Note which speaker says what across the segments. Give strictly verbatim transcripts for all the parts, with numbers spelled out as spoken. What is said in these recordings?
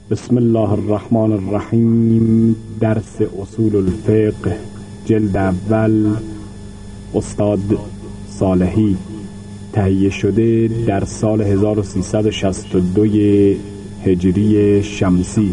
Speaker 1: بسم الله الرحمن الرحیم. درس اصول الفقه جلد اول، استاد صالحی، تهیه شده در سال هزار و سیصد و شصت و دو هجری شمسی.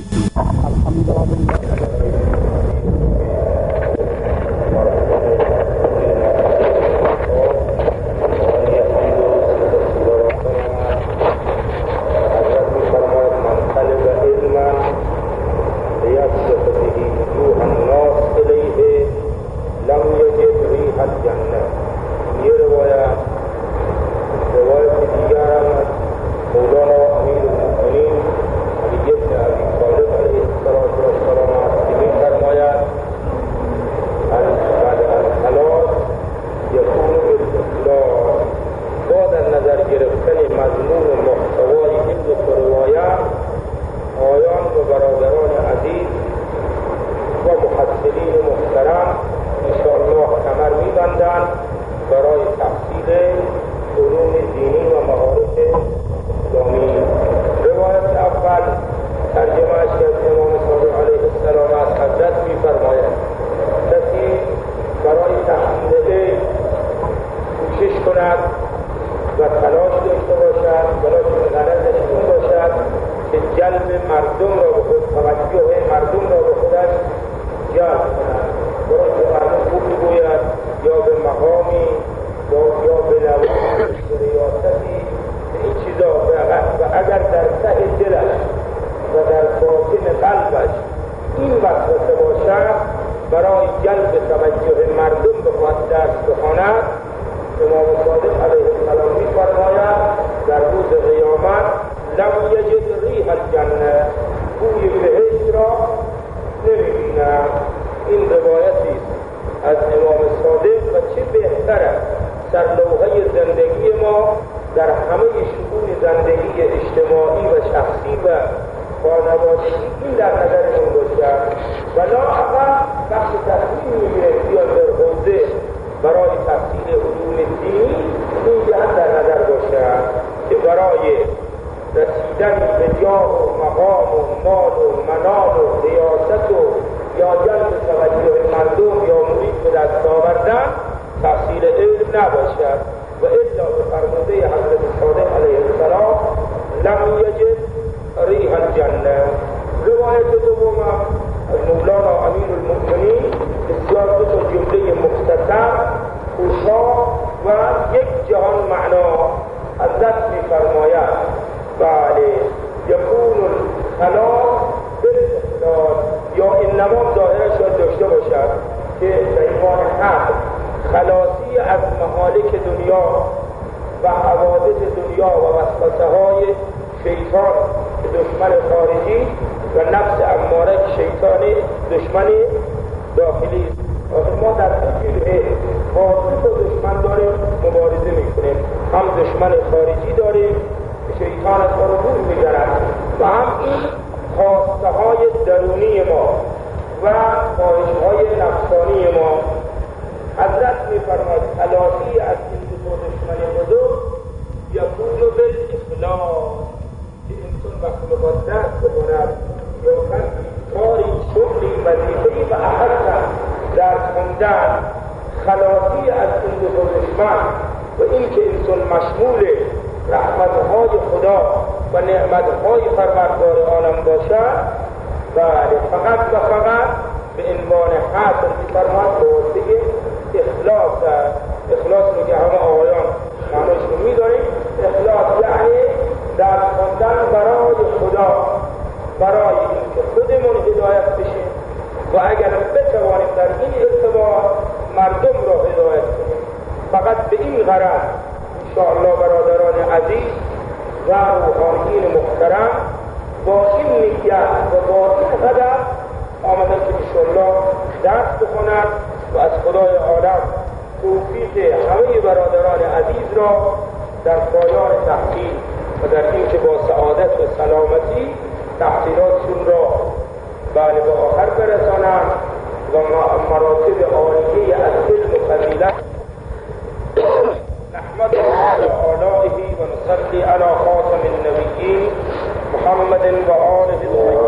Speaker 2: نحمده على آلائه و نصلي على خاتم النبيين محمد و آله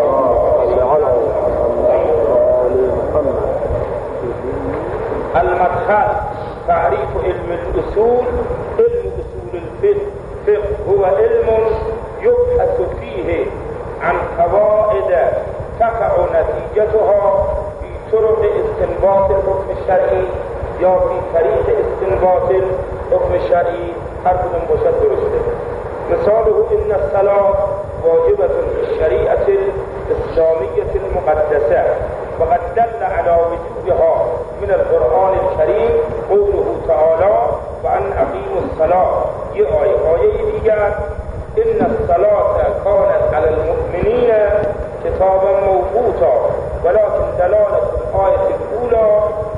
Speaker 2: المدخل. تعريف علم الأصول. علم أصول الفقه هو علم يبحث فيه عن قواعد تقع نتيجتها في طرق استنباط الحكم الشرعي یا في طریق استنباط الحكم الشرعي. هر کدوم باشد درسته. مثاله ان الصلاة واجبة في الشريعة الإسلامية المقدسة وقد دل على وجوبها من القرآن الكريم قوله تعالى وأن أقيموا الصلاة. یہ آیه آیه دیگر ان الصلاة كانت على المؤمنين كتابا موقوتا ولكن دلالة الآية الأولى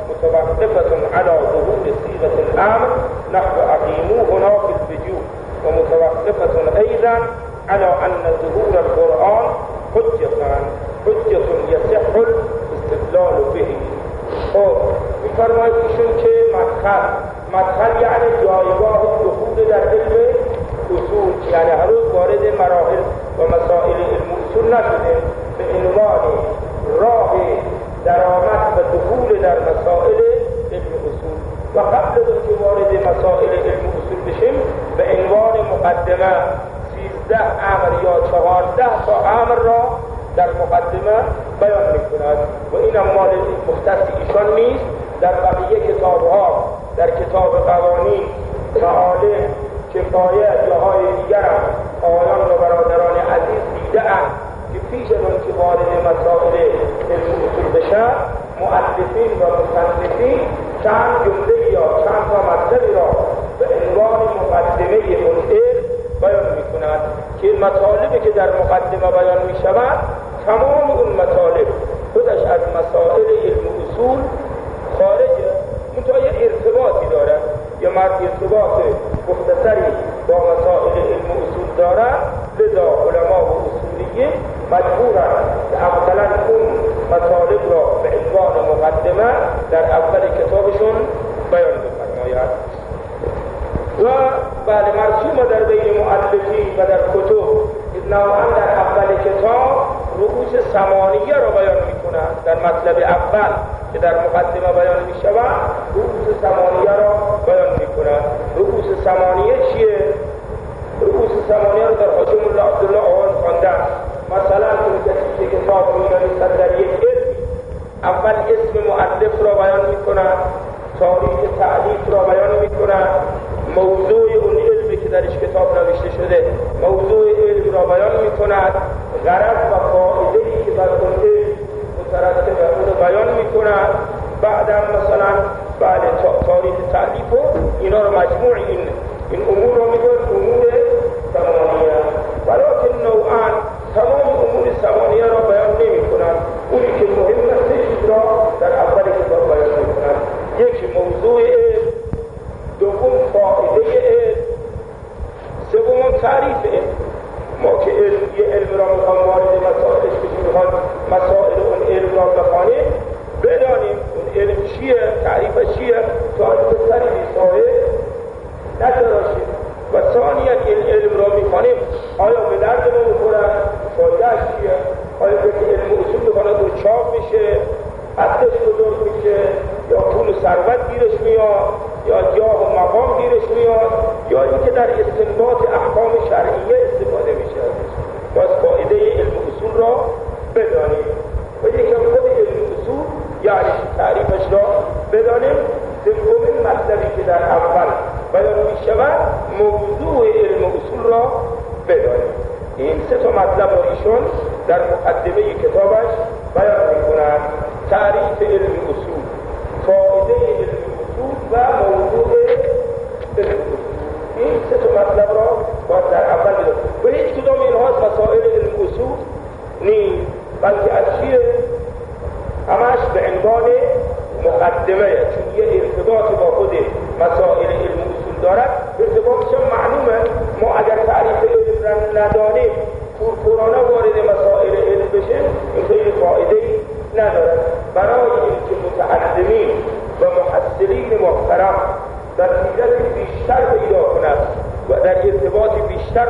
Speaker 2: متوقفة على ظهور صيغة الأمر نحو أقيموا هنا في الوجوب ومتوقفة أيضا على أن ظهور القرآن حجة حجة يصح الاستدلال به. خب می‌فرماید ایشون که مدخل مدخل یعنی جایگاه دخول در علم اصول، یعنی هر روز وارد مراحل و مسائل علم اصول نشده، به عنوان راه درآمد و دخول در مسائل علم اصول و قبل از که وارد مسائل علم اصول بشیم به عنوان مقدمه سیزده امر یا چهارده تا امر را در مقدمه بیان می‌کند و این مال مختص ایشان نیست. در بقیه کتاب‌ها، در کتاب قوانین، معالم، کفایه جاهای دیگر هم آیان و برادران عزیز دیده‌اند که پیش از آن که وارد مسائل علم اصول بشن مؤلفین و مصنفین چند جمله یا چند تا مطلبی را به عنوان مقدمه اون علم بیان می‌کنند که مطالبی که در مقدمه بیان می‌شود تمام اون مطالب خودش از مسائل علم اصول خارجه، منتها یه ارتباطی داره، یه مرد ارتباط مختصری با مسائل علم اصول داره. لذا علما و اصولیه مجبورند که اولا اون مطالب را به عنوان مقدمه در اول کتابشون بیان بفرمایند. و بله مرسوم در بین مؤلفین و در کتب نوعا در اول کتاب رؤوس ثمانیه را بیان می‌کنند. در مطلب اول که در مقدمه بیان می‌شود رؤوس ثمانیه را بیان می‌کنند. رؤوس ثمانیه چیه؟ رؤوس ثمانیه را در حاجم الله عبدالله آواز خواندن. مثلا اون کسی که کتاب می‌نویسد در یک علم اول اسم مؤلف را بیان می‌کند، تاریخ تألیف را بیان می‌کند، موضوع اون علمی که درش کتاب نوشته شده موضوع علم را بیان می‌کند، غرض و فایده‌ای که بر اون علم مترتب اون را بیان می‌کند. بعداً مثلا بعد تاریخ تألیف و اینا را مجموع این این امور را می‌گوید امور ثمانیه، ولکن نوعاً تمام امور ثمانیه را بیان نمی‌کنند. اونی که مهم است چیز را در اول کتاب بیان می‌کنند. یکی موضوع علم، دوم فایده علم، سوم تعریف علم. ما که علم یه علم را می‌خوام وارد مسائلش بشیم، می‌خوام مسائل اون علم را بخوانیم، بدانیم اون علم چیه، تعریفش چیه، تا از سری بی‌ساهه نتراشیم. و ثانیاً این علم را می‌خوانیم آیا به درد ما می‌خوره، فایده‌اش چیه، آیا به علم اصول بخواند دو چاپ میشه، قدرش بزرگ میشه، یا پول و ثروت گیرش میاد، یا جاه و مقام گیرش میاد، یا اینکه در استنباط احکام شرعیه استفاده میشه. باز فایده علم اصول را بدانیم و یکم خود علم اصول یعنی تعریفش را بدانیم. سومین مطلبی که در اول بیان میشود موضوع علم اصول را بدانیم. این سه تا مطلب را ایشون در مقدمه کتابش بیان میکنند: تعریف علم اصول، فایده علم اصول و موضوع علم اصول. این سه تا مطلب را باید در اول بدانیم و هیچ کدام اینها از مسائل علم اصول نیست، بلکه از چیه؟ همش به عنوان مقدمه، چون یه ارتباط با خود مسائل علم اصول دارد. ارتباطش معلومه. ما اگر تعریف علم را ندانیم، کورکورانه وارد مسائل علم بشه، این خیلی فایده‌ای ندارد. برای اینکه متعلمین و محصلین محترم در نتیجه بیشتر پیدا کند و در ارتباط بیشتر با مسائل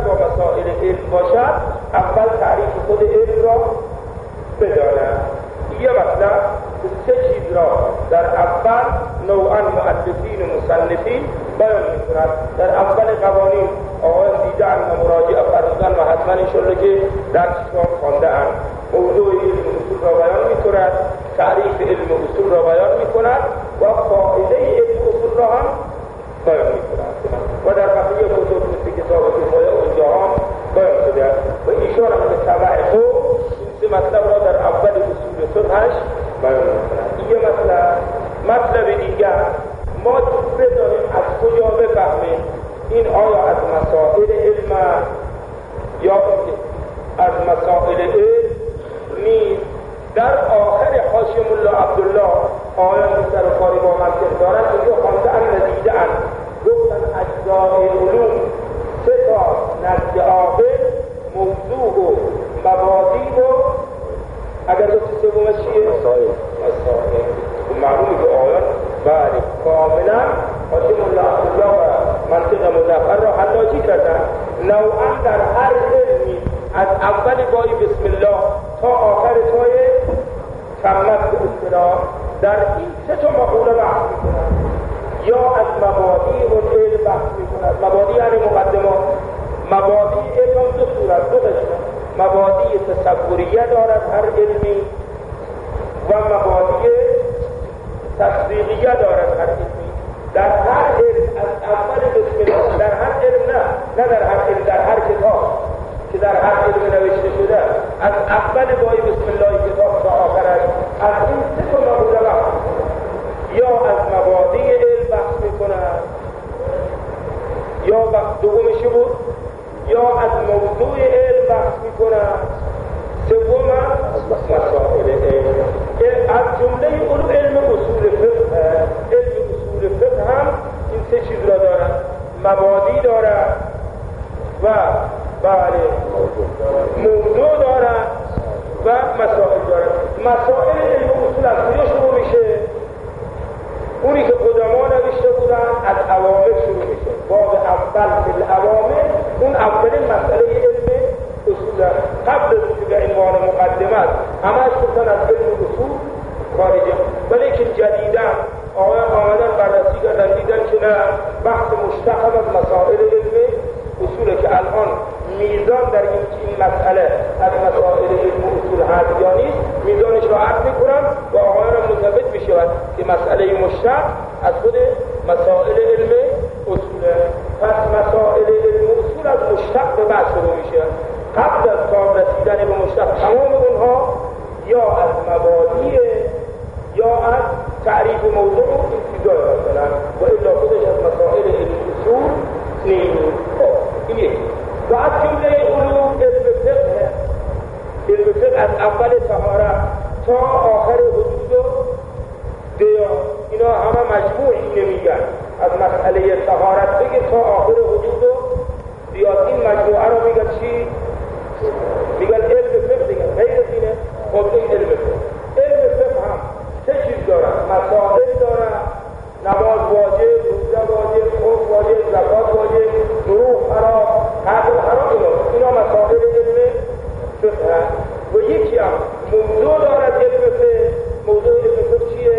Speaker 2: مسائل علم باشد اول تعریف خود علم را بداند. یه مطلب سه چیز را در اول نوعا مؤلفین و مصنفین بیان می‌کند. در اول قوانین آقایان دیدن و مراجعه فرمودن و حتما انشالله که درسشان خوانده‌اند. موضوع علم اصول را بیان می‌کند، تعریف علم اصول را بیان می‌کند و فائده علم اصول را هم بیان می‌کند و در بقیه کتب مثل کتاب کفایه اونجا هم بیان شده و ایشان هم به تبع خود این سه مطلب را در اول اصول فقهش بیان می‌کند. یه مطلب مطلب دیگر ما بدانیم از کجا بفهمیم این آیا از مسائل علم یا از مسائل علم نیست. در آخر حاشیه ملا عبدالله آیان در کاری با منطق دارن اینجا خوانده ان ندیده ان گفتن اجزای علوم سه تا نزد عاقل موضوع و مبادی و اگر گفتی سومش چیه؟ مسائل مسائل معلومه که آیان بله کاملا حاشیه ملا عبدالله و منطق مظفر را حلاجی کردن. نوعا در هر علمی از اول بایی بسم الله تا آخر تای کمت به اصطلاح در این سه تا مقوله بحث میکنند. یا از مبادی و علم بحث میکنند. مبادی یعنی مقدمات. مبادی علم دو صورت دو قسم. مبادی تصوریه دارد هر علمی و مبادی تصدیقیه دارد هر علمی. در هر علم از اول بسم الله در هر علم نه نه در هر علم در هر کتاب که در هر علم نوشته شده از اول بای بسم الله کتاب تا آخرش از این سه تا مقوله بحث یا از مبادی علم بحث میکنند یا دومشی بود یا از موضوع علم بحث میکنند سوم از مسائل علم. از جمله علوم علم اصول فقه علم اصول فقه هم این سه چیز را دارد. مبادی دارد و بله موضوع دارد و مسائل دارد. مسائل علم اصول از کجا شروع میشه؟ اونی که قدما نوشته بودن از عوامل شروع میشه. باب اول فی العوامل اون اولین مسئله علم اصول است. قبل از اینکه به عنوان مقدمات همش گفتن از علم اصول خارجه، ولی که جدیدا آقایان آمدن بررسی کردن دیدن که نه بحث مشتق از مسائل علم اصوله که الان میزان در این این مسئله از مسائل علم اصول هست یا نیست میزانش را عرض میکنم و آقایان مثبت میشود که مسئله مشتق از خود مسائل علم اصوله. پس مسائل علم اصول از مشتق به بعد شروع میشه. قبل از کام رسیدن به مشتق تمام اونها یا از مبادی یا از تعریف موضوع این چیزا مثلا و الا خودش از مسائل علم اصول نیست. این یک. و از جمله علوم علم فقه علم فقه از اول طهارت تا آخر حدود و دیان اینا همه مجموع اینه میگن. از مسئله طهارت بگه تا آخر حدود و دیان این مجموعه رو میگن چی؟ میگن علم فقه دیگه غیر از اینه. خب این علم فقه علم فقه هم سه چیز دارن. مسائل دارن، نماز واجب، روزه واجب، خوف واجب، زکات واجب، دروغ حرام، قتل حرام. اینا اینا مسائل علم فقه هست. و یکی هم موضوع دارد علم فقه. موضوع علم فقه چیه؟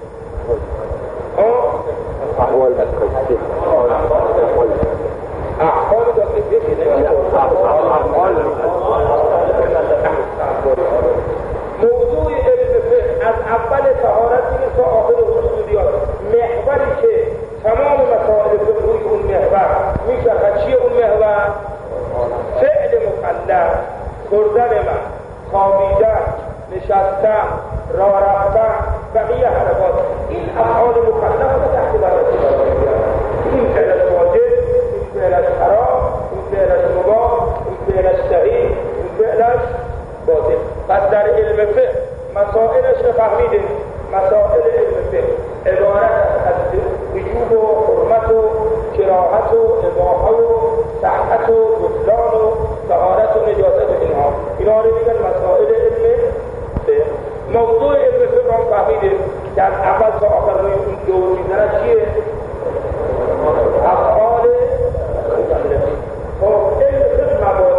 Speaker 3: احوال متقصد
Speaker 2: احوال موضوع علم فقه از اول طهارت تا آخر حدودیات محوری که تمام مسائل فقهی اون محور میشه. چیه اون محور؟ فعل مکلف، خوردن من، خوابیدن، نشستن، راه رفتن، بقیه حرکات این افعال مکلف رو تحت بررسی قرار میگیرن. این فعلش واجب، این فعلش حرام، این فعلش مباح، این فعلش صحیح، این فعلش باطل. پس در علم فقه مسائلش رو فهمیدیم. مسائل علم فقه عبارت از وجوب و حرمت و کراهت و اباحه و صحت و بطلان و طهارت و نجاست و اینها اینا رو میگن مسائل علم فقه. موضوع علم فقه رو فهمیدیم که از اول تا آخر روی اون دو چیزها چیه؟ افعال مکلفین. خب علم فقه مبادی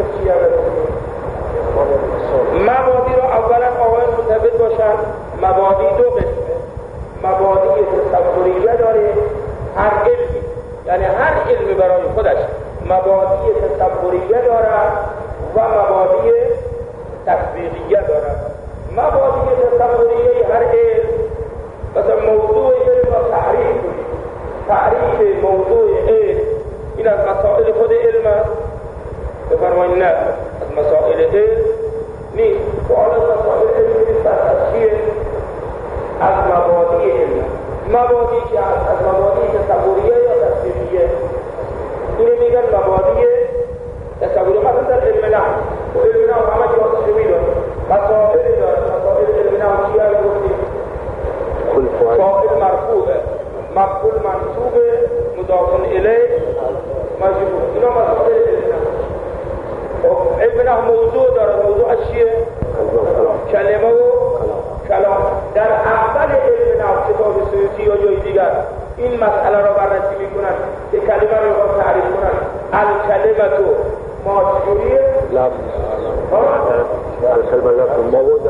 Speaker 2: چیه برسیم؟ مبادی رو اولا آقایان متفق باشن، مبادی دو قسمه. مبادی تصوریه داره هر علمی، یعنی هر علمی برای خودش مبادی تصوریه دارد و مبادی تطبیقیه دارد. مبادی تصوریه هر علم، مثلا موضوع علم را تعریف کنید. تعریف موضوع علم این از مسائل خود علم است؟ بفرمایید نه، از مسائل علم نیست. سوال از مسائل علم نیست، از چیه؟ از مبادی علم. مبادی که از از مبادی تصوریه یا تصویریه، اینو میگن مبادی تصوریه. مثلا در علم نحو، علم نحو همه جاسومی داره، مسائل داره. مسائل علم نحو چیه رو گفتیم؟ فاعل مرفوعه، مفعول منصوبه، مضاف الیه مجرور. اینا مسائل علم نحو. خب علم نحو موضوع داره. موضوع چیه؟ کلمه و کلام. در اول علم نحو کتاب سیوطی یا جای دیگر این مسئله را بررسی میکنن که کلمه رو تعریف کنن. الکلمه تو ماجوریه
Speaker 3: لفظ الكلمة لفظ موضع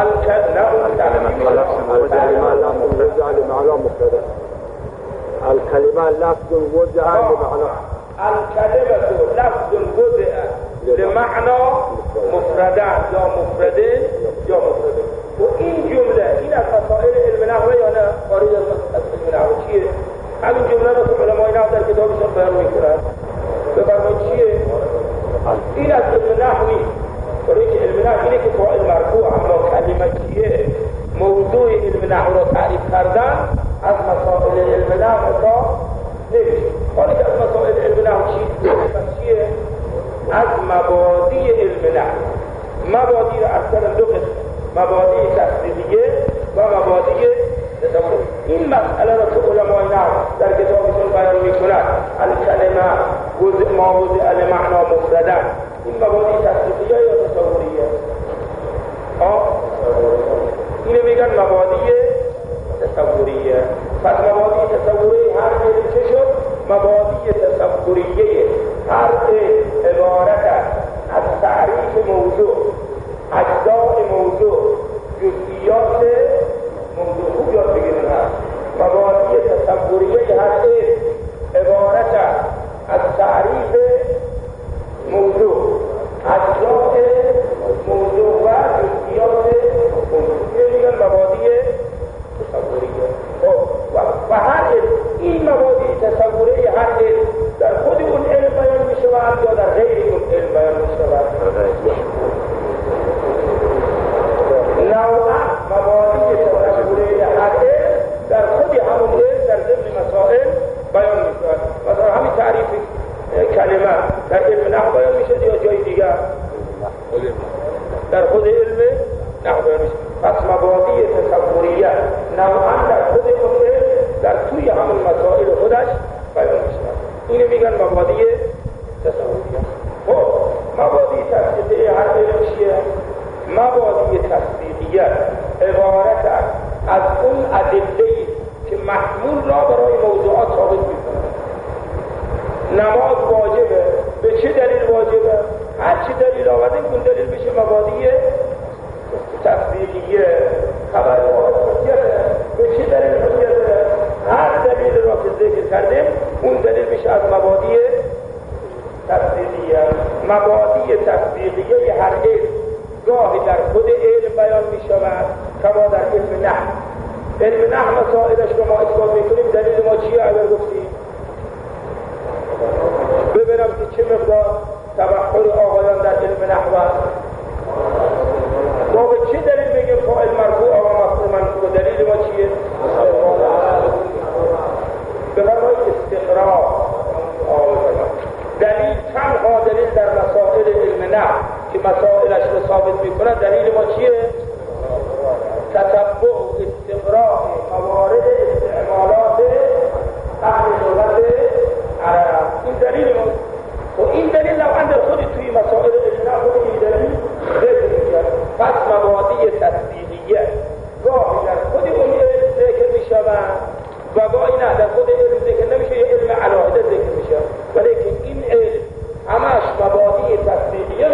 Speaker 3: لمعنى مفردة. الكلمة لفظ وضع لمعنى
Speaker 2: الكلمة لفظ وضع لمعنى مفردة یا مفردة یا مفردة. و این جمله این از مسائل علم نحو یا نه خارج از علم نحو چیه؟ همین جمله رو که علمای نحو در کتابشون بیان میکنن. بفرمایید چیه؟ این از علم نحو نیست. برای که علم نحو اینه که فاعل مرفوع، اما کلمه چیه؟ موضوع علم نحو را تعریف کردن از مسائل علم نحو تا نمیشه. حالا که از مسائل علم نحو چیه؟ از مبادی علم نحو. مبادی را اصلا دو قسم، مبادی تصدیقیه و مبادی تصوریه. این مسئله را که علمای نحو در کتابشون بیان میکنند، الکلمه وضع ما وضع لمعنى مفردا، این مبادی تصدیقیه یا تصوریه؟ آه اینو میگن مبادی تصوریه. پس مبادی تصوریه هر علم چه شد؟ مبادی تصوریه هر عبارت از تعریف موضوع، اجزاء موضوع، جزئیات موضوع. خوب یاد بگیرید. مبادی تصوریه هر علم عبارت از تعریف موضوع، اجزاء موضوع و جزئیات موضوع. میگن مبادی تصوریه. و هر علم این مبادی تصوریه هر علم در خود اون علم بیان می شود یا در غیر اون علم بیان می شود. نوعا مبادی تصوریه هر علم در خود همون علم در ضمن مسائل بیان می شود. مثلا همین تعریف کلمه در علم نحو بیان می شود یا جای دیگر؟ در خود علم نحو بیان می شود. پس مبادی تصوریه نوعا در خود اون علم در توی همون مسائل خودش بیان می شود. اینو میگن مبادی تصوریه. خب مبادی تصدیقیه هر علم چیه؟ مبادی تصدیقیه عبارت از اون ادله‌ای که محمول را برای موضوعات ثابت می‌کنه. نماز واجبه، به چه دلیل واجبه؟ هر چی دلیل آورده اون دلیل بشه مبادی تصدیقیه. خبر حجته، به چه دلیل حجته؟ هر دلیل را که ذکر کردیم اون دلیل میشه از مبادی تصدیقیه. مبادی تصدیقیه هر علم گاهی در خود علم بیان می شود، کما در علم نحو. علم نحو مسائلش رو ما اثبات میکنیم. دلیل ما چیه اگر گفتیم؟ ببینم که چه مقدار تبحر آقایان در علم نحو است. ما به چه دلیل میگیم فاعل مرفوع و مفعول منصوب؟ دلیل ما چیه؟ بفرمایید استقرار. دلیل تنها دلیل در مسائل علم نحو که مسائلش رو ثابت میکنه دلیل ما چیه؟ تتبع استقراء موارد استعمالات اهل لغت عرب. این دلیل ما. و این دلیل لو اندر خودی توی مسائل علم نحو این دلیل ذکر میشه. پس مبادی تصدیقیه گاهی در خود اون علم ذکر میشوند و گاهی نه در خود علم ذکر نمیشه، یه علم علاهده ذکر میشه. ولی که این علم همش مبادی تصدیقیه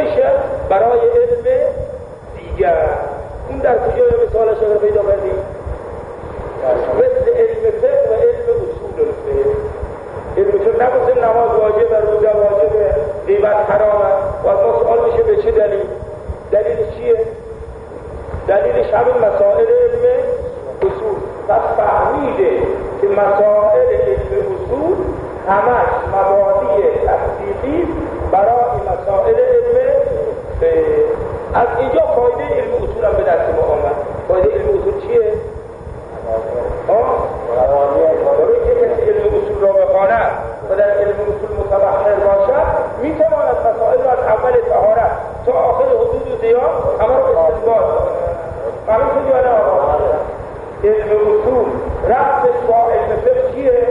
Speaker 2: بعد حرامه و از ما سوال میشه به چه دلیل؟ دلیلش چیه؟ دلیلش همین مسائل علم اصول. پس فهمیده که مسائل علم اصول همش مبادی تصدیقی برای مسائل علم از اینجا فایده علم اصول هم به دست ما آمد. فایده علم اصول چیه؟ آه؟ برای که کسی علم اصول را بخواند و در علم اصول متبحر باشد میتواند مسائل را از اول طهارت تا آخر حدود و زیان همه را استنباط معلوم شدی ولی آقا علم اصول ربطش با علم فقه چیه؟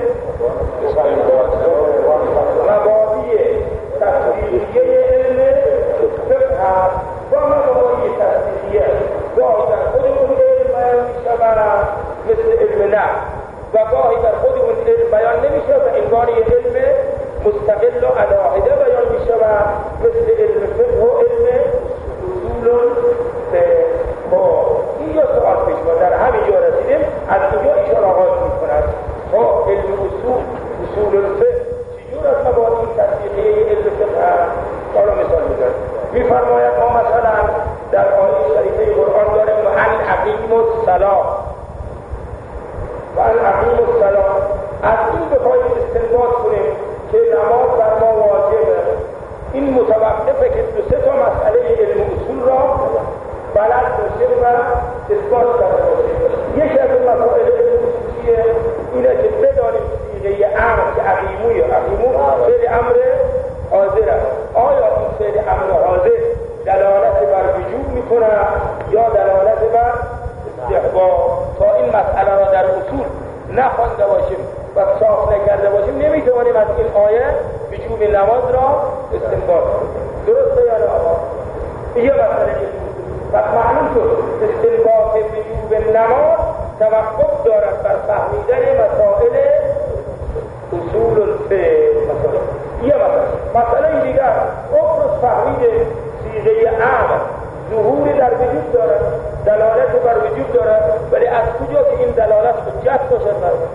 Speaker 2: مبادی تصدیقیه علم فقه هست با مبادی تصدیقیه گاهی در خود اون علم بیان می شود مثل علم نه و گاهی در خود اون علم بیان نمی شود و انگار یه علم مستقل و علاهده بیان می شود مثل علم فقه و علم اصول با اینجا سوال پیش بود. در همین جا رسیدیم از اینجا ایشان آغاز می کند با علم اصول اصول الفقه چجور از مبادی تصدیقیه علم فقه هست؟ حالا مثال میزن میفرماید ما مثلا در آیه شریفه قرآن داریم و ان اقیموا الصلاة و ان اقیموا الصلاة از این بخواهیم استنباط کنیم که نماز بر ما واجبه. این متوقفه که دو سه تا مسئله علم اصول را بلد باشیم و اثبات کرده باشیم. یک از این مسائل علم اصول چیه؟ اینه که بدانیم صیغه امر که اقیموی اقیمو فعل امر حاضر است. آیا این فعل امر حاضر دلالت بر وجوب میکنه یا دلالت بر استحباب؟ تا این مسئله را در اصول نخوانده باشیم و صاف نکرده باشیم نمیتوانیم از این آیه وجوب نماز را استنباط کنیم. درسته یا نه آقا؟ یه مسئله پس معلوم شد استنباط وجوب نماز توقف دارد بر فهمیدن مسائل اصول الفقه. مثلا یه مسئله مسئله دیگر افرض فهمید صیغه امر ظهور در وجود دارد دلالت بر وجود دارد ولی از کجا که این دلالت حجت باشد برد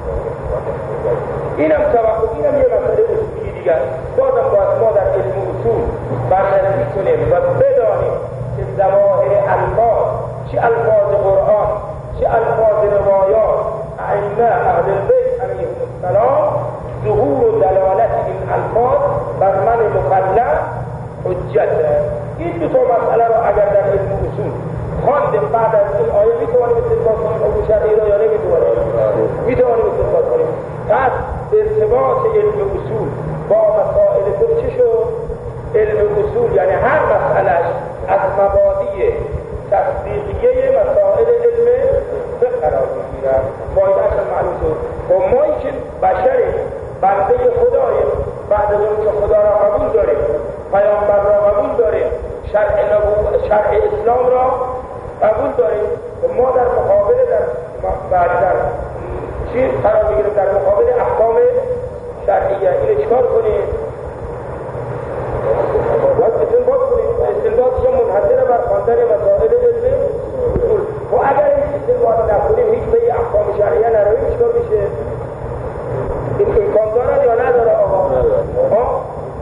Speaker 2: اینم توقف اینم یه مسئله اصولی دیگر. بازم باید ما در علم اصول بررسی کنیم و بدانیم که ظواهر الفاظ چه الفاظ قرآن چه الفاظ روایات ائمه اهل البیت علیهم السلام ظهور و دلالت این الفاظ بر من مکلف حجته. این دو تا مسئله را اگر در علم اصول خواندیم بعد از این آیه میتوانیم استنباط کنیم حکم شرعی را یا نمیتوانیم؟ میتوانیم استنباط کنیم. پس ارتباط علم اصول با مسائل فقه چه شد؟ علم اصول یعنی هر مسئلهش از مبادی تصدیقیه مسائل علم فقه قرار میگیرد. فایدهش معلوم شد. و ما که بشر بنده خداییم بعد از اون که خدا را قبول داریم پیامبر را قبول داریم شرع نبوت شرع اسلام را قبول داریم و ما در مقابل در بعد در چی قرار بگیریم در مقابل احکام شرعیه. اینو چیکار کنیم؟ باید استنباط کنیم. استنباطش منحصر بر خواندن مسائل علم اصول. و اگر این استنباط نکنیم هیچ به احکام شرعیه نرویم چیکار میشه؟ این امکان دارد یا نداره آقا؟ ها؟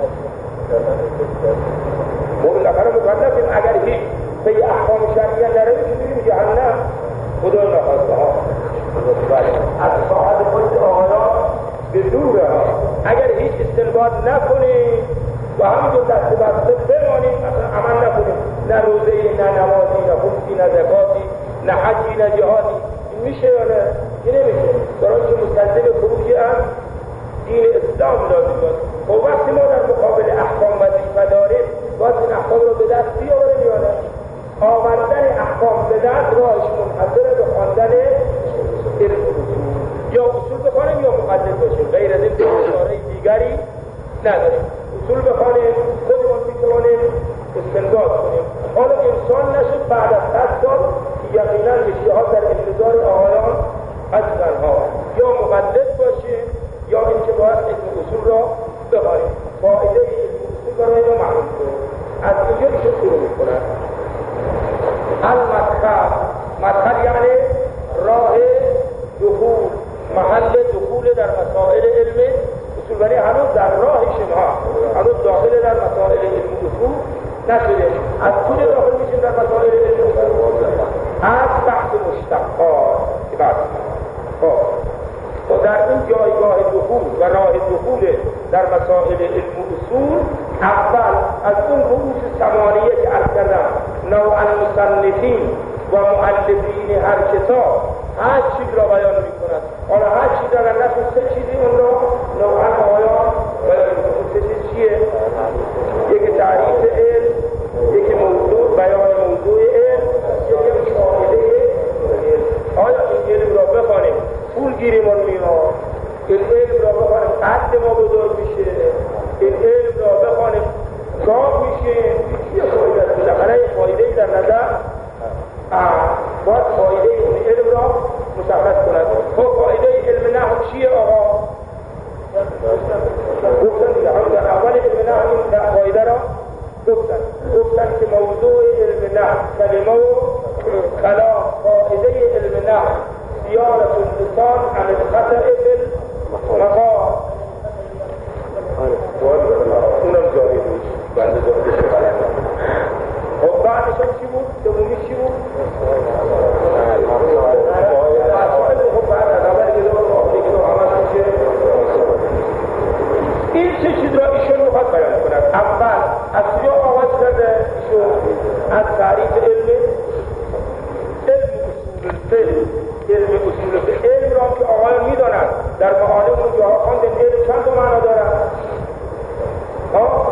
Speaker 2: ما بالاخره مکلفیم اگر هیچ به احکام شرعیه نرویم که بریم جهنم. خدا نخواسته ها از ساعت خود آقایان به دوره ها. اگر هیچ استنباط نکنیم و همینطور دست بسته بمانیم اصلا عمل نکنیم نه روزه‌ای نه نمازی نه خمسی نه زکاتی نه حجی نه جهادی این میشه یا نه؟ این نمیشه. برای که مستلزم خروجی هم دین اسلام لازم است. و وقتی ما در مقابل احکام وظیفه داریم باید این احکام رو به دست بیاوریم یا نه؟ آوردن احکام به دست راهش منحصر به خواندن علم اصول. یا اصول بخوانیم یا مقلد باشیم. غیر از این چاره دیگری نداریم. اصول بخوانیم خودمون میتوانیم استنباط کنیم. حالا انسان نشد بعد از صد سال که یقینا اجتهاد در انتظار آقایان اصلا ها یا مقلد باشیم یا اینکه باید علم اصول را بخوانیم. فایده علم اصول برای ما معلوم کنیم. از اینجا ایشون شروع میکنن. المدخل مدخل یعنی راه دخول محل دخول در مسائل علم اصول. ولی هنوز در راه شما هنوز داخل در مسائل نشده. از طول داخل میشیم در مسائل علم از بحث مشتقات که بحث خب و در این جایگاه دخول و راه دخول در مسائل علم و اصول اول از اون رؤوس ثمانیه که عرض کردم نوعا مصنفین و مؤلفین هر کتاب هر چیز را بیان می‌کند. حالا هر چیز را در نفس سه چیزی اون را نوعا آیان بیان می‌کند. سه چیز چیه؟ یکی تعریف علم، یکی موضوع بیان موضوع علم، یکی شامله علم. آیا این علم را بخوانیم پول گیریم اون میاد، این علم را بخوانیم قد ما بزرگ میشه، این علم را بخوانیم گاه میشه. چیه فایده است؟ بالاخره فایده‌ای در نظر باید فایده اون علم را مشخص کند. خب فایده علم نحو چیه آقا؟ گفتن دیگه هم در اول علم نحو این در فایده را گفتن گفتن که موضوع علم نحو کلمه و کلام. فایده علم نحو زیارت اللسان عن الخطأ فی المقام. اونم جاری روش بنده جاری شد. خب بعدشون چی بود؟ دومی چی بود؟ خب بعد از اول که دو دیگه دو همه چه این سه چیز را ایشون میخواد بیان کند. اول از کجا آغاز کرده ایشون؟ از تعریف علم علم اصول الفقه. علم اصول الفقه علم را که آقایان میدانند در معالم اون جاها خواندن علم چند تا معنا دارد؟ ها؟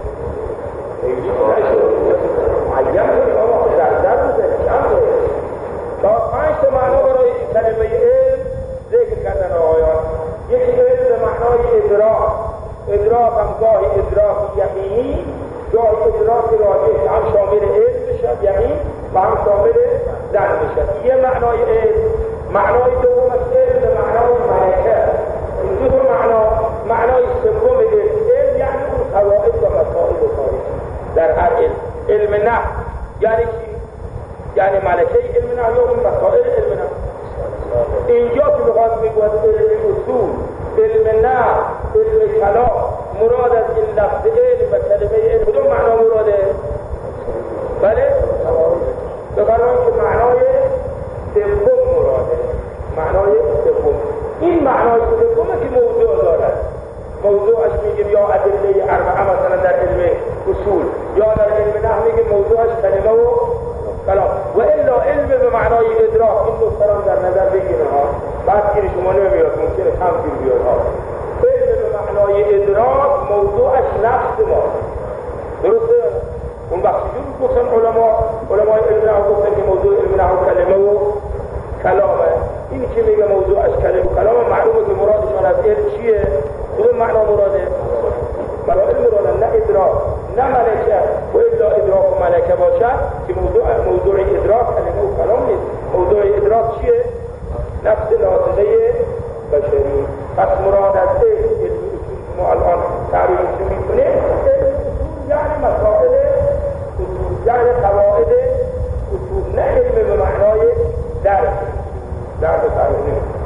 Speaker 2: معیم کنیم آقا در در بزنیم چند داره؟ تا پنج تا معنا برای کلمه علم ذکر کردن آقایان. یکی علم به معنای ادراک. ادراک هم گاهی ادراک یقینی، گاهی ادراک راجح هم شامل علم بشد یقین و هم شامل ظن بشد. یه معنای علم. معنای دوم از علم به معنای ملکه. این دو تا معنا. معنای سوم علم علم یعنی اون قواعد و مسائل خارجی در هر علم. علم نحو یعنی چی؟ یعنی ملکه علم نحو یا اون مسائل علم نحو. اینجا که بخواد میگوید علم اصول، علم نحو، علم کلام، مراد از این لفظ علم و کلمه علم کدوم معنا مراده؟ بله؟ بفرمایید که معنای سوم مراده. معنای سوم. این معنای سومه که موضوع دارد. موضوعش میگیم یا ادله اربعه مثلا در علم اصول، یا در علم نحو میگیم موضوعش کلمه و کلام. و الا علم به معنای ادراک این دو سران در نظر بگیرن ها. بعد گیر شما نمیاد، ممکنه کم گیر بیاد ها. علم به معنای ادراک موضوعش نفس ما. درسته؟ اون بخشی جور گفتن علما علمای علم نحو گفتن که موضوع علم نحو کلمه و کلامه. اینی که میگه موضوعش کلمه و کلامه معلومه که مرادشان از علم چیه؟ کدوم معنا مراده؟ مراد مراده نه ادراک نه ملکه. و الا ادراک و ملکه باشد که موضوع موضوع ادراک کلمه و کلام نیست. موضوع ادراک چیه؟ نفس ناطقه بشری. پس مراد از علم علم اصول ما الان تعریفش میکنه. علم اصول یعنی مسائل اصول، یعنی قواعد اصول، نه علم به معنای درس. درس تعریف نمیکنه.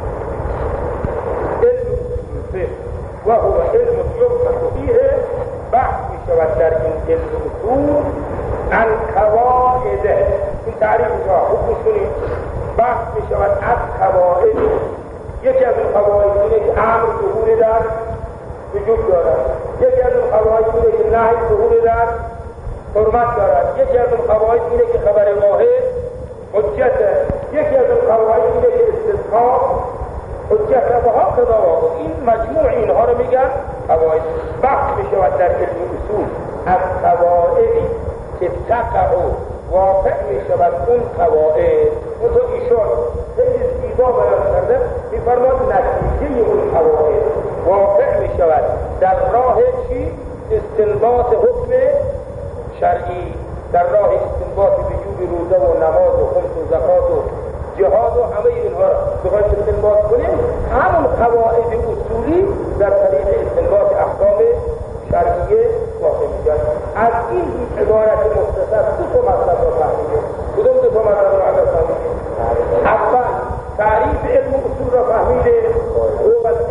Speaker 2: علم اصول و هو علم یبحث فیه بحث می شود در این علم اصول عن قواعد. این تعریف را خوب کنید. بحث می شود از قواعد. یکی از اون قواعد اینه که امر ظهور در وجود دارد. یکی از اون قواعد اینه که نهی ظهور در حرمت دارد. یکی از اون قواعد اینه که خبر واحد حجته. یکی از اون قواعد اینه که استثناء حجت و ها قضا. این مجموع اینها رو میگن قواعد. بحث می شود در علم اصول از قواعدی که تقع واقع می شود اون قواعد. اون تو ایشون خیلی زیبا بیان کرده، میفرماد نتیجه اون قواعد واقع می شود در راه چی؟ استنباط حکم شرعی، در راه استنباط وجوب روزه و نماز و خمس و زکات و جهاد و همه اینها را بخواهیم استنباط کنیم. همون قواعد اصولی در طریق استنباط احکام شرعیه واقع میشن. از این عبارت مختصر دو تا مطلب را فهمیدیم. کدوم دو تا مطلب را اگر فهمیدیم؟ اول تعریف علم اصول را فهمیده. او از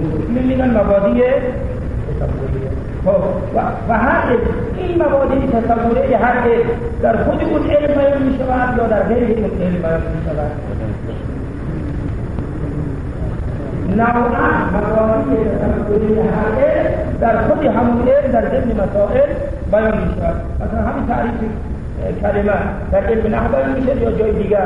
Speaker 2: این میگن مبادی تصوریه. و هر این مبادی تصوریه هر علم در خود اون علم بیان می شود یا در غیر اون علم بیان می شود. نوعا مبادی تصوریه هر علم در خود همون علم در ضمن مسائل بیان می شود. مثلا همین تعریف کلمه در علم نحو بیان می شود یا جای دیگر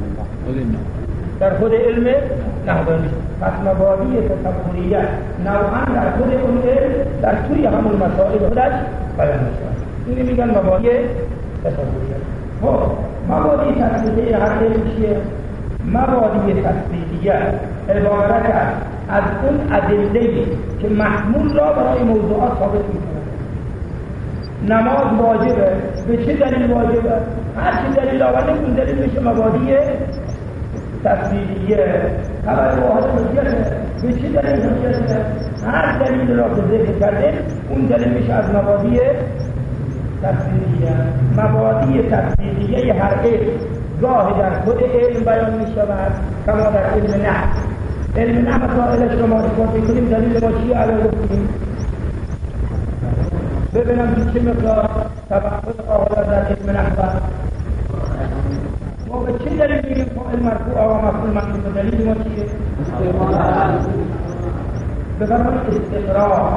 Speaker 2: در خود علم نحو بیان می شود. پس مبادی تصوریه نوعا در خود اون علم در توی همون مسائل خودش بیان می شود. اینی میگن مبادی تصوریه. خب مبادی تصوریه هر علم چیه؟ مبادی تصوریه عبارت است از اون ادله‌ای که محمول را برای موضوعات ثابت می‌کند. نماز واجبه، به چه دلیل واجبه؟ هر چه دلیل آورده اون دلیل میشه مبادی تصویریه. خبر واحد حجته، به چه دلیل حجته؟ هر دلیل را که ذکر کرده اون دلیل میشه از مبادی تصویریه. مبادی تصویریه هر علم گاهی در خود علم بیان می شود کما در علم نحو. علم نحو مسائلش رو ما اثبات کنیم دلیل ما چیه الان گفتیم؟ ببینم چه مقدار تبعض قاعده در علم نحو ما به چه دلیل میگیم فاعل مرفوع و مفعول منصوب؟ دلیل ما چیه؟ بفرمایید استقرار.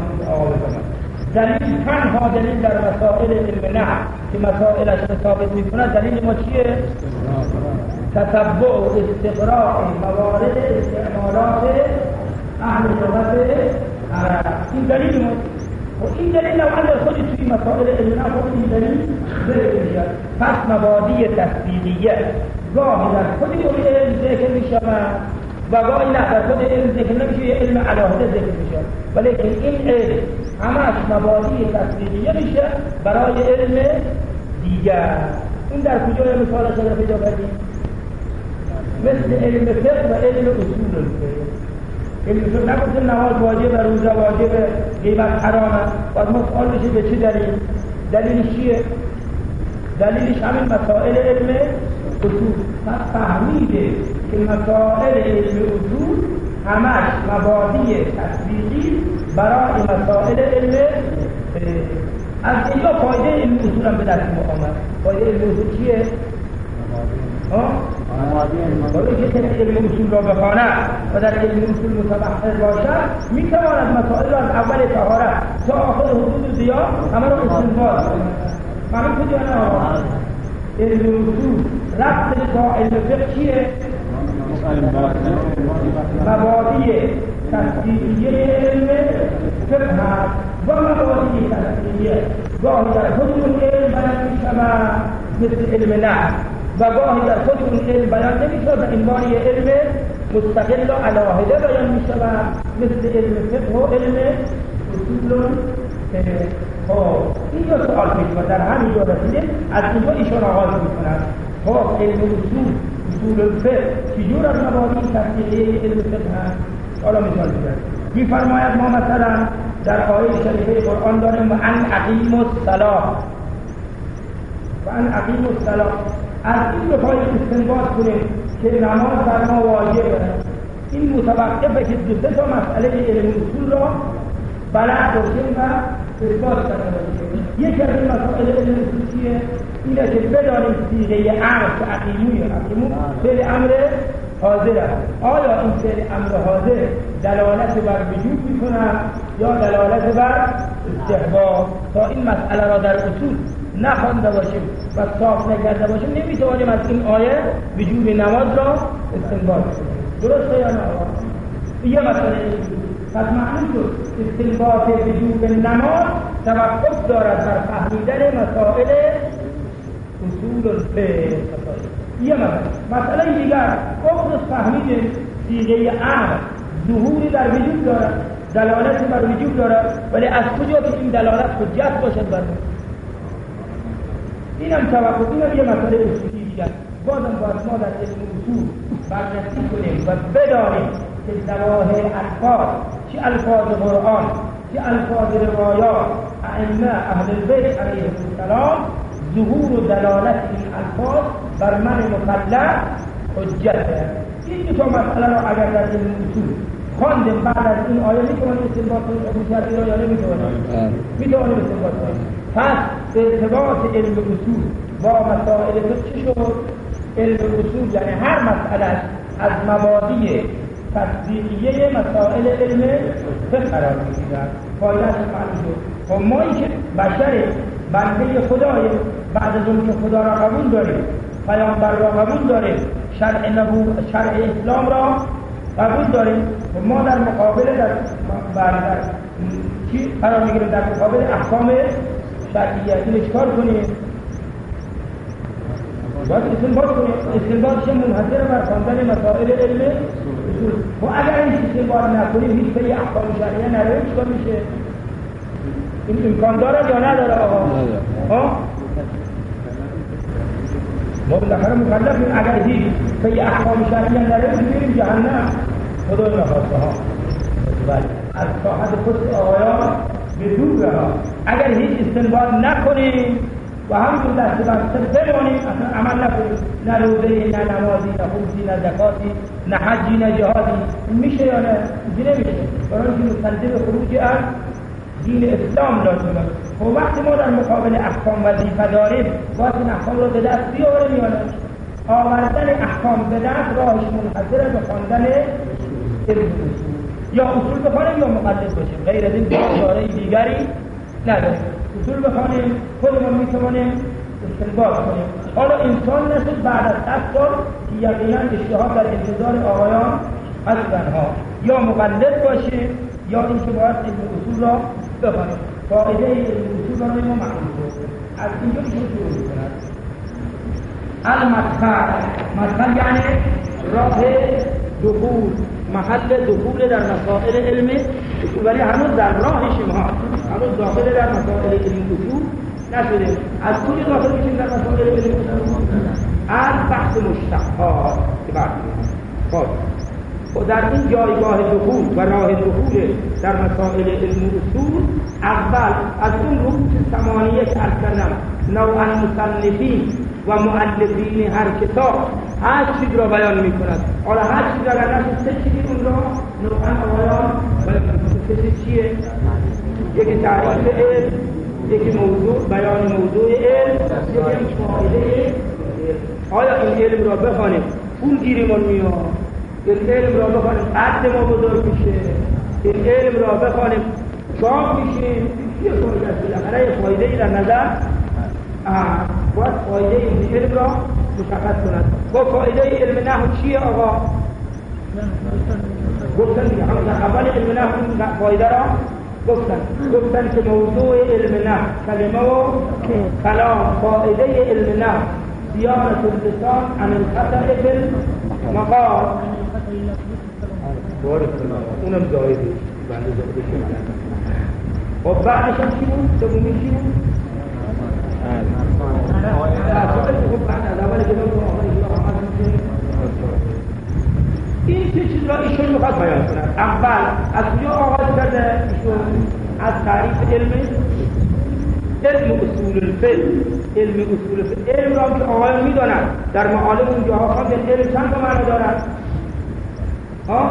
Speaker 2: دلیل تنها دلیل در مسائل علم نحو که مسائلش رو ثابت می‌کند دلیل ما چیه؟ تتبع و استقراء موارد استعمالات اهل لغت عرب. این دلیل ما و این دلیل نوعا در خود توی مسائل علم نحو این دلیل ذکر می‌شود. پس مبادی تصدیقیه گاهی در خود اون علم ذکر می‌شود و گاهی نه در خود علم ذکر نمیشه، یه علم علاهده ذکر میشه، ولیکن این علم همش مبادی تصدیقیه میشه برای علم دیگر. اون در کجا یه مثالش رو پیدا کردیم؟ مثل علم فقه و علم اصول الفقه. علم فقه نگفتیم نماز واجب، روزه واجب، غیبت حرامه. باید ما سوال بشه به چه دلیل؟ دلیلش چیه؟ دلیلش همین مسائل علم اصول. پس فهمیده که مسائل علم اصول همش مبادی تصدیقی برای مسائل علم. از اینجا فایده علم اصول هم به دست ما آمد. فایده علم اصول چیه؟ برای که علم اصول را بخواند و در علم اصول متبحر باشد میتواند مسائل را از اول طهارت تا آخر حدود زیاد همه را استنباط کند. همین کجا نه آقا؟ علم اصول ربطش با علم فقه چیه؟ مبادی تصدیقیه علم فقه هست و مبادی تصدیقیه گاهی در خود اون علم بیان می‌شود مثل علم نحو و گاهی در خود اون علم بیان نمی‌شود و این بار یه علم مستقل و علاهده بیان می‌شود مثل علم فقه و علم اصول فقه. خب این دو سوال می‌کنه در همین جا رسیدیم. از اینجا ایشون آغاز می‌کنند. خب علم اصول اصول الفقه چجور از مبادی تصدیقیه علم فقه هست؟ حالا مثال بزنیم. می‌فرماید ما مثلا در آیه شریفه قرآن داریم و ان اقیموا الصلاة و ان اقیموا الصلاة. از این دو پای استنباط کنیم که نماز بر ما واجبه. این متوقفه که دو سه تا مسئله علم اصول را بلد باشیم و اثبات کرده باشیم. یکی از این مسائل علم اصول چیه؟ اینه که بدانیم صیغه امر که اقیموی اقیمو فعل امر حاضر است. آیا این فعل امر حاضر دلالت بر وجوب می‌کند یا دلالت بر استحباب؟ تا این مسئله را در اصول نخوانده باشیم و صاف نکرده باشیم نمیتوانیم از این آیه وجوب نماز را استنباط کنیم. درسته یا نه؟ یه مسئله پس معلوم شد استنباط وجوب نماز توقف دارد بر فهمیدن مسائل اصول الفقه. یه مسئله مسئله دیگر اخرس فهمیدیم صیغه امر ظهوری در وجود دارد، دلالت بر وجود دارد، ولی از کجا که این دلالت حجت باشد بر ما؟ اینم توقف. اینم یه مسئله اصولی دیگر. بازم باید ما در علم اصول بررسی کنیم و بدانیم که ظواهر الفاظ، چه الفاظ قرآن چه الفاظ روایات ائمه اهل البیت علیهم السلام، ظهور و دلالت این الفاظ بر من مکلف حجت. این دو تا مسئله را اگر در علم اصول
Speaker 4: خواندیم بعد از این آیه میتونیم استنباط کنیم شرعی را یا نمیتونیم؟ میتونیم استنباط کنیم. پس ارتباط علم اصول با مسائل فقه چی شد؟ علم اصول یعنی هر مسئله از مبادی تصدیقیه مسائل علم فقه قرار میگیرد. فایدهش معلوم شد. خب ما این که بشر بنده خدای بعد از اون که خدا را قبول داریم، پیامبر را قبول داریم، شرع نبوت شرع اسلام را قبول داریم و ما در مقابل در در چی قرار میگیریم؟ در مقابل احکام شرعیه. این چیکار کنیم؟ باید استنباط کنیم. استنباطش منحصر بر خواندن مسائل علم اصول. و اگر این استنباط نکنیم هیچ پی احکام شرعیه نداره، چیکار میشه؟ این امکان داره یا نداره آقا؟ ها؟ ما بالاخره مکلفیم اگر هیچ پی احکام شرعیه نداره میریم جهنم. خدا نخواسته ها. بله از ساحت خود آقایان به دور ها. اگر هیچ استنباط نکنیم و همون دست بسته بمانیم، اصلا عمل نکنیم، نه روزه، نه نمازی، نه خمسی، نه زکاتی، نه حجی، نه جهادی، میشه یا نه؟ میشه نمیشه. برای اینکه مستلزم خروج از دین اسلام لازمه. و وقتی ما در مقابل احکام وظیفه داریم، باید این احکام رو به دست بیاوریم یا نه؟ آوردن احکام به دست راهش منحصر به خواندن علم اصول. یا اصول بخوانیم یا مقلد باشیم، غیر از این چاره دیگری نداریم. اصول بخوانیم خودمون میتوانیم استنباط کنیم. حالا انسان نشد بعد از صد سال که یقینا اجتهاد در انتظار آقایان هستن ها، یا مقلد باشیم یا اینکه باید علم اصول را بخوانیم. فایده علم اصول را ما معلوم کنیم. از اینجا میشه شروع می‌کند. المدخل، مدخل یعنی راه دخول، محل دخول در مسائل علم اصول، ولی هنوز در راهشیم ها، هنوز داخل در مسائل علم اصول نشده. از کجا داخل میشیم در مسائل علم اصول؟ از بحث مشتقات که بعد میاد. و در این جایگاه دخول و راه دخول در مسائل علم اصول، اول از اون رو که ثمانیه که عرض کردم، نوعا مصنفین و مؤلفین هر کتاب هر چیز را بیان می کند. حالا هر چیز را اگر نشد سه چیزی اون را نوعا بیان سه چیز چیه؟ یکی تعریف علم، یکی موضوع بیان موضوع علم، یکی فایده علم. آیا این علم را بخوانیم پول گیریمون میاد؟ این علم را بخوانیم قد ما بزرگ میشه؟ این علم را بخوانیم چاق میشیم؟ یه فایده است. بالاخره فایده در نظر باید فایده این علم را مشخص کند. با فایده علم نحو چیه آقا؟ گفتن دیگه همون اول علم نحو فایده را گفتن گفتن که موضوع علم نحو کلمه و کلام. فایده علم نحو صیانة اللسان عن الخطأ فی المقال. اونم زایدی بنده زایدی که و بعدش هم چی بود؟ دومی چی بود؟ این سه چیز را ایشون میخواد بیان کند. اول از کجا آغاز کرده ایشون؟ از تعریف علم علم اصول الفقه. علم اصول الفقه علم را که آقایان میدانند در معالم اونجاها خواندن علم چند تا معنی دارد؟ ها؟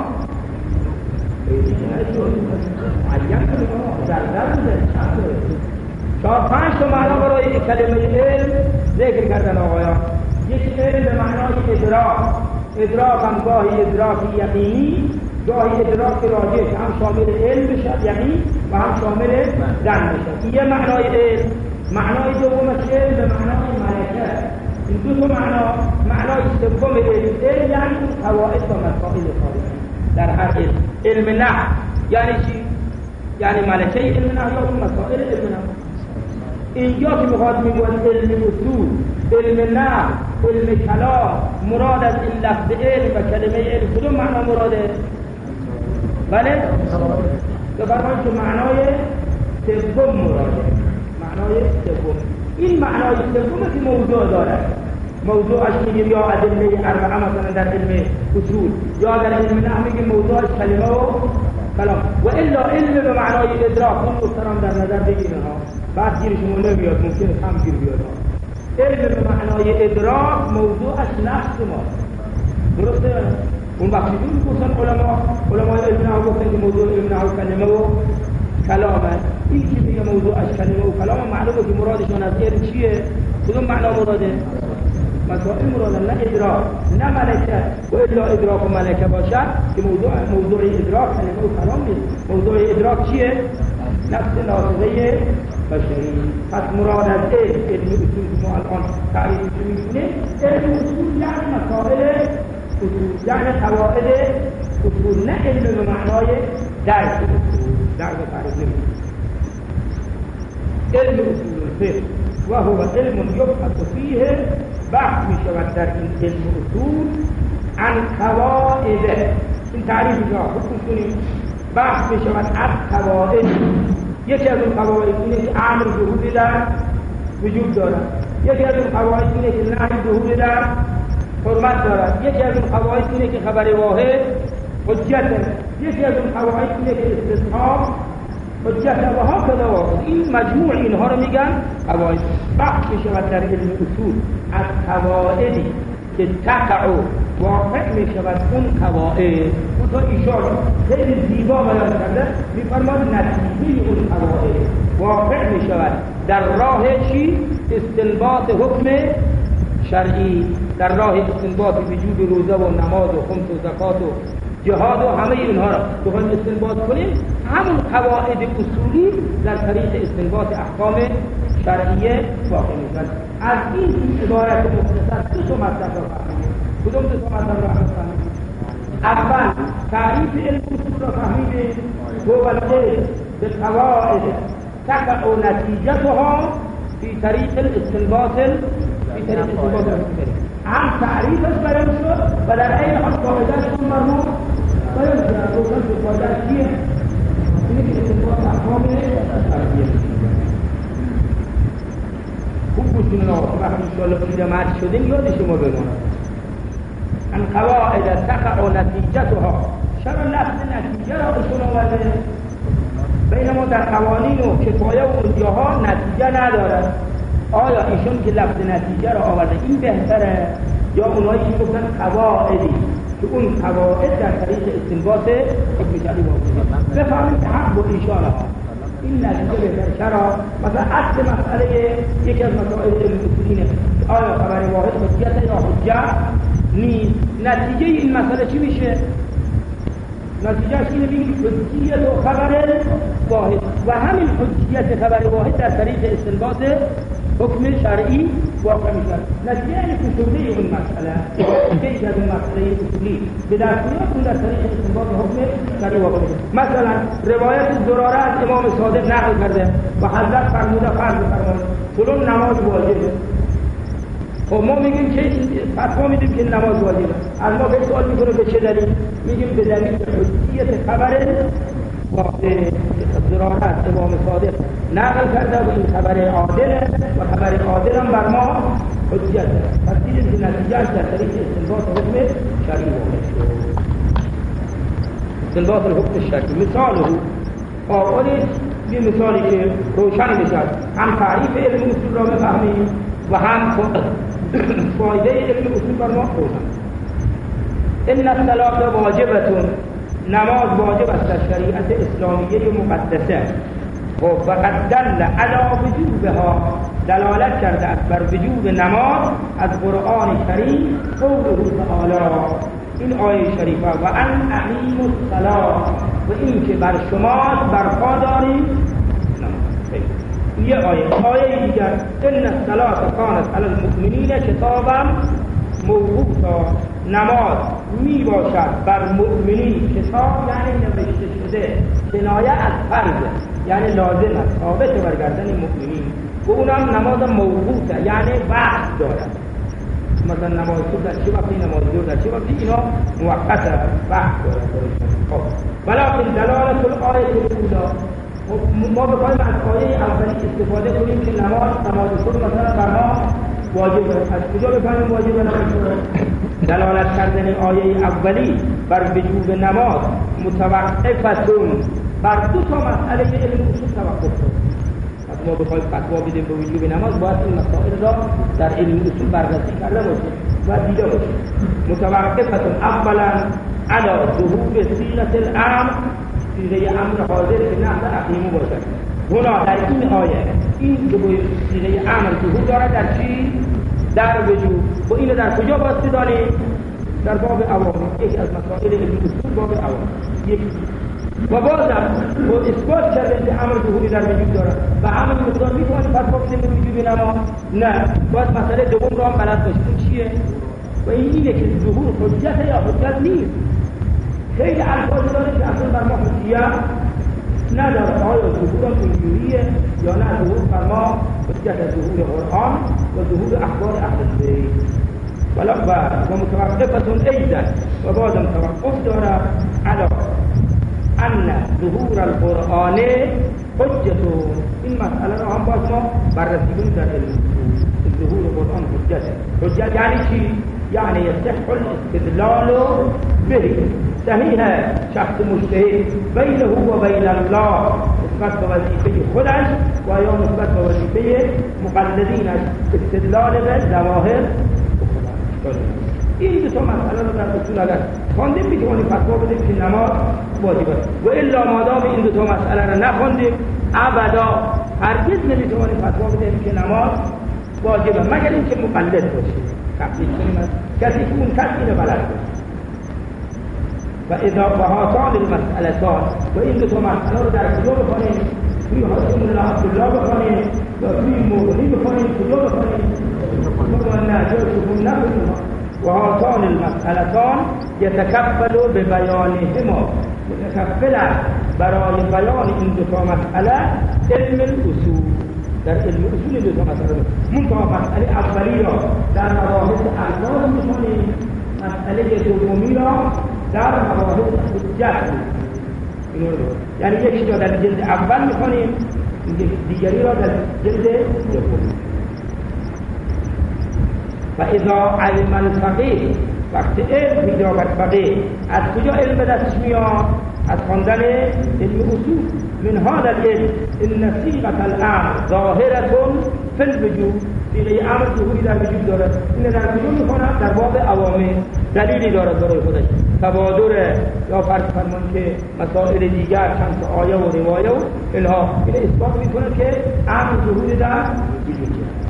Speaker 4: معین کنید در در بوده چهار پنج تا معنا برای کلمه علم ذکر کردن آقایان. یک علم به معنای ادراک. ادراک هم گاهی ادراک یقینی، گاهی ادراک راجع که هم شامل علم بشد یقین و هم شامل ظن بشد. یه معنای علم. معنای دومش علم به معنای ملکه. این دو تا معنا. معنای سوم علم علم یعنی قواعد و مسائل خارجی در هر علم. علم نحو یعنی چی؟ یعنی ملکه علم نحو یا مسائل علم نحو. اینجا که میخواد میگوید علم اصول، علم نحو، علم کلام، مراد از این لفظ علم و کلمه علم کدوم معنا مراده؟ بله؟ بفرمایید که معنای سوم مراده. معنای سوم. این معنای سوم که موضوع دارد. موضوعش میگیم یا ادله اربعه مثلا در علم اصول، یا در علم نحو میگیم موضوعش کلمه و کلام. و الا علم به معنای ادراک اون محترم در نظر بگیرن ها. بعد گیرشون نمیاد، ممکنه هم گیر بیاد. علم به معنای ادراک موضوعش نفس ما. درسته یا نه؟ اون وقتی این گفتن علما علمای علم نحو گفتن که موضوع علم نحو کلمه و کلامه. این که میگه موضوع از کلمه و کلام معلومه که مرادشون از علم چیه؟ کدوم معنا مراده؟ مسائل مراده، نه ادراک نه ملکه. و الا ادراک و ملکه باشد که موضوع موضوع ادراک کلمه و کلام نیست. موضوع ادراک چیه؟ نفس ناطقه بشری. پس مراد از علم علم اصول که ما الان تعریف می‌کنیم علم اصول یعنی مسائل اصول، یعنی قواعد اصول، نه علم به معنای درک اصول. درک تعریف نمی‌کنیم. علم اصول الفقه و هو علم یبحث فیه، بحث می‌شود در این علم اصول عن قواعد. این تعریف را خوب کنیم. بحث می‌شود از قواعد. یکی از اون قواعد اینه که امر ظهور در وجود دارد. یکی از اون قواعد اینه که نهی ظهور در حرمت دارد. یکی از اون قواعد اینه که خبر واحد حجت دارد. یکی از اون قواعد اینه که استثناء حجت و ها کذا واحد. این مجموع اینها رو میگن قواعد. بحث می‌شود در علم اصول از قواعدی که تقع واقع می‌شود اون قواعد. اون تا ایشان خیلی زیبا بیان کرده، می‌فرماد نتیجه اون قواعد واقع می‌شود در راه چی؟ استنباط حکم شرعی، در راه استنباط وجوب روزه و نماز و خمس و زکات و جهاد و همه اینها را بخوایم استنباط کنیم، همون قواعد اصولی در طریق استنباط احکام شرعیه واقع می‌شود. از این عبارت مختصر دو تا مطلب را فهمیدیم. کدوم دو تا مطلب را فهمیدیم؟ اول تعریف علم اصول را فهمیدیم. هو العلم بالقواعد تقع نتیجتها في طریق الاستنباط في طریق استنباط الحكم. هم تعریفش بیان شد و در این حال قاعده‌شون مرموم بیان شد. روشن شد قاعده چیه؟ اینه که استنباط احکام شرعیه. خوب گوش کنید آقا، وقتی انشاءالله پیرمرد شدیم یاد شما بماند. ان قواعد تقع نتیجتها. چرا لفظ نتیجه را بهشون آورده؟ بینما در قوانین و کفایه و اونجاها نتیجه ندارد. آیا ایشون که لفظ نتیجه را آورده این بهتره یا اونایی که گفتن قواعدی که اون قواعد در طریق استنباط حکم شرعی واقع بفهمید که حق بود انشاءالله این نتیجه بهتره. چرا؟ مثلا اصل مسئله یکی از مسائل علم اصولینه آیا خبر واحد حجت یا حجت نیست. نتیجه این مسئله چی میشه؟ نتیجهش اینه بگیم حجیت و خبر واحد و همین حجیت خبر واحد در طریق استنباط حکم شرعی واقع میشد. نتیجه اینه که شده این مسئله که از این مسئله اصولی به دست میاد اون در طریق استنباط حکم شرعی واقع میشد. مثلا روایت زراره از امام صادق نقل کرده و حضرت فرموده فرض فرموده چون نماز واجبه. خب ما میگیم که فتوا میدیم که نماز واجبه. از ما به سوال میکنه به چه دلیل؟ میگیم به دلیل حجیت خبر واقع زرارت امام صادق نقل کرده و این خبر عادله و خبر عادل هم بر ما حجیت است. پس دیدیم که نتیجهش در طریق استنباط حکم شرعی واقع شد. استنباط الحکم الشرعی مثاله آقای یه مثالی که روشن بشد هم تعریف علم اصول را بفهمیم و هم فایده علم اصول بر ما روشن. ان الصلاة واجبة، نماز واجب است در شریعت اسلامیه مقدسه. و قد دل علی وجوبها، دلالت کرده است بر وجوب نماز از قرآن کریم قوله تعالی، این آیه شریفه و ان اقیموا الصلاة، و این که بر شما برپا دارید یه آیه. آیه دیگر ان الصلاة کانت علی المؤمنین کتابا موقوتا، نماز می باشد بر مؤمنین کتاب یعنی نوشته شده، کنایه از فرض یعنی لازم است ثابت بر گردن مؤمنین. و اونم نماز موقوته یعنی وقت دارد. مثلا نماز صبح در چه وقتی، نماز ظهر در چه وقتی، اینا موقته وقت دارد. خب ولکن دلالت الآیه الاولی، ما بخوایم از آیه اولی استفاده کنیم که نماز نماز صبح مثلا بر ما واجب است. از کجا بفهمیم واجب است؟ دلالت کردن آیه اولی بر وجوب نماز متوقفتون بر دو تا مسئله که علم اصول توقف شد. از ما بخوایم فتوا بدیم به وجوب نماز باید این مسائل را در علم اصول بررسی کرده باشیم. و دیده باشید متوقفتون اولا علی ظهور صیغه الامر، صیغه امر حاضر که نحو اقیمو باشد. هنا در این آیه این صیغه امر ظهور دارد در چی؟ در وجود. و اینو در کجا باید بدانیم؟ در باب عوامل، یکی از مسائل علم اصول باب عوامل. یکی و بازم با اثبات کرده که امر ظهوری در وجود دارد و امر مقدار میتواند پس با کسی وجود نما؟ نه، باید مسئله دوم را هم بلد باشید. این چیه؟ و این اینه که ظهور حجت یا حجت نیست. خیلی الفاظ داره که اصلا بر ما حجیت نداره. آیا ظهور اینجوریه یا نه؟ ظهور بر ما حجت ظهور قرآن و ظهور اخبار اهل بیت ولا و متوقفة ایضا و بازم توقف داره علی ان ظهور القرآن حجت. این مسئله را هم باز ما بررسی کنیم در علم ظهور قرآن حجت. حجت یعنی چی؟ یعنی یصح الاستدلال به. صحیح ہے شخص مجتهد بینه و بین الله نسبت به وظیفه خودش و یا نسبت به وظیفه مقلدینش استدلال به ظواهر. این دو تا مسئله رو در اصول اگر خواندیم میتونیم فتوا بدیم که نماز واجب است و الا مادام این دو تا مسئله رو نخواندیم ابدا هرگز نمیتونیم فتوا بدیم که نماز واجبه مگر اینکه مقلد باشه. تقلید کنیم از کسی که اون کس اینو بلد باشه. و اذا بهاتان المسئلتان و این دو تا مسئله رو در کجا بخونیم؟ توی حاکم الله عبدالله بخونیم یا توی مغنی بخونیم؟ کجا بخونیم؟ مغنی نجاشون نخونیم. و هاتان المسئلتان یتکفل به بیانهما، متکفل برای بیان این دو تا مسئله علم الاصول. در علم اصول دو تا مسئله منتها مسئله اولی را در مباحث الفاظ می‌خونیم، مسئله دومی را در مباحث حجت. یعنی یکی را در جلد اول می‌خونیم، دیگری را در جلد دوم. و اذا علم الفقیه، وقت علم می‌یابد فقیه، از کجا علم به دستش میاد؟ از خواندن علم اصول. من هذا العلم ان صيغه الامر ظاهره في الوجود. صيغه امر ظهوری در وجود دارد. این در کجا میخواند؟ در باب عوامل. دلیلی دارد برای خودش. تبادر یا فرض فرمان که مسائل دیگر چند تا آیه و روایه و اینها این اثبات میکنه که امر ظهوری در وجود دارد.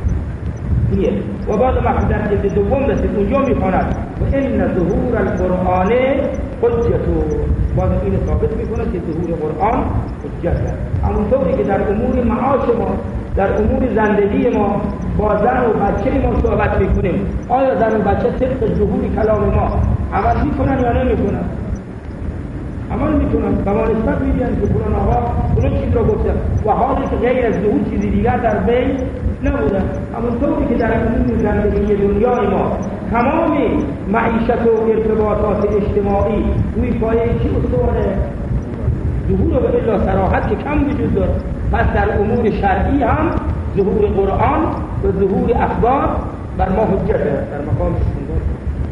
Speaker 4: و بعد وقتی در جلد دوم رسید اونجا میخواند و ان ظهور القرآن حجت. باز این ثابت میکنه که ظهور قرآن حجت است. همونطوری که در امور معاش ما، در امور زندگی ما با زن و بچه ما صحبت میکنیم، آیا زن و بچه طبق ظهور کلام ما عمل میکنن یا نمیکنن؟ عمل میکنن. و ما نسبت میدین که فلان آقا فلان چیز را گفتن و حالی که غیر از ظهور چیزی دیگر در بین نبودن. همونطوری که در امور زندگی دنیای ما تمام معیشت و ارتباطات اجتماعی روی پایه چی استواره؟ ظهور و الا صراحت که کم وجود داره. پس در امور شرعی هم ظهور قرآن و ظهور اخبار بر ما حجت است در مقام استنباط.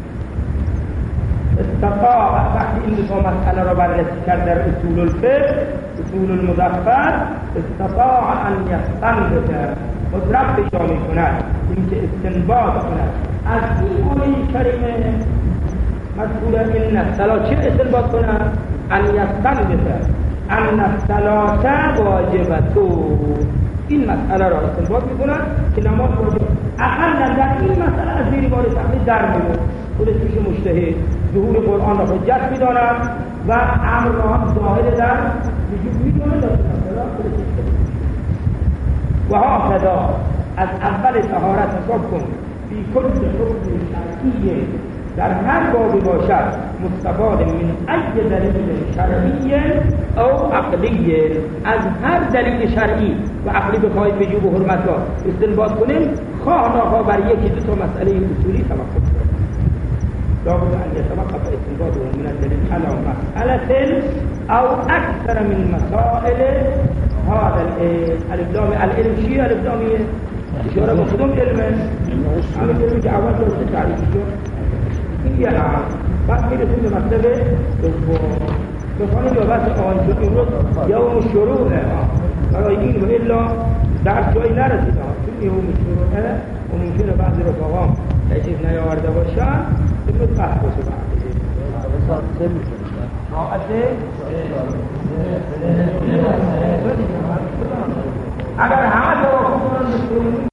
Speaker 4: استطاع وقتی این دو مسئله را بررسی کرد در اصول الفقه، اصول المظفر، استطاع ان یستنبط، قدرت پیدا می‌کند اینکه استنباط کند از این آیه کریمه مذکور این الصلاة. چه استنباط کند؟ ان یستنبط ان الصلاة واجبة. این مسئله را استنباط می‌کند که نماز واجب. اقلا در این مسئله از زیر بار تقلید در می‌رود. خودش پیش مجتهد ظهور قرآن را حجت می‌داند و امر را هم ظاهر در وجود می‌داند. و هكذا از اول طهارت حساب کن فی کل حکم شرعی، در هر بابی باشد مستفاد من ای دلیل شرعی او عقلی، از هر دلیل شرعی و عقلی بخواهید وجوب و حرمت را استنباط کنیم، خواه ناخواه بر یکی دو تا مسئله اصولی توقف کنیم. لابد ان يتوقف استنباطه من الدليل على مسألة او اكثر من مسائل هذا الالف. العلم شيء الف لاميه اشاره به کدوم علمه؟ همین علمی که اول درست تعریف شد. این یه هم بعد میرسیم به مطلب دوم. بخوانیم یا بحث آن شد امروز یوم شروعه برای این و الا در جایی نرسید. چون یوم شروعه و ممکنه بعضی رفاقان یه چیز نیاورده باشن این بود بحث بشه اگر همه توافق کنن